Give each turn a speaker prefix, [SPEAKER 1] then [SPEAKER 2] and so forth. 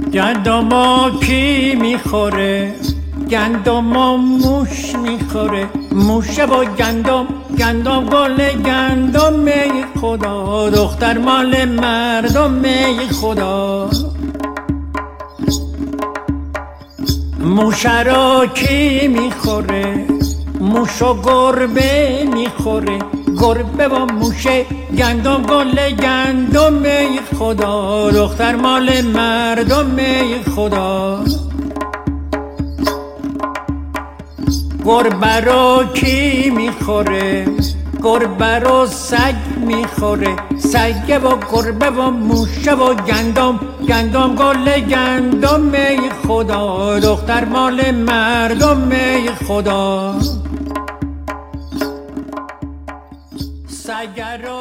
[SPEAKER 1] گندما کی میخوره؟ گندما موش میخوره. موشه با گندم، گندم گل گندم ای خدا. دختر مال مردم ای خدا. موشه را کی میخوره؟ موش و گربه میخوره. گربه با موشه گندم گل گندم ای خدا. دختر مال مردم ای خدا. گربه رو کی میخوره؟ گربه رو سگ میخوره. سگ و گربه و موشه و گندم، گندم گل گندم ای خدا. دختر مال مردم ای خدا. سگ رو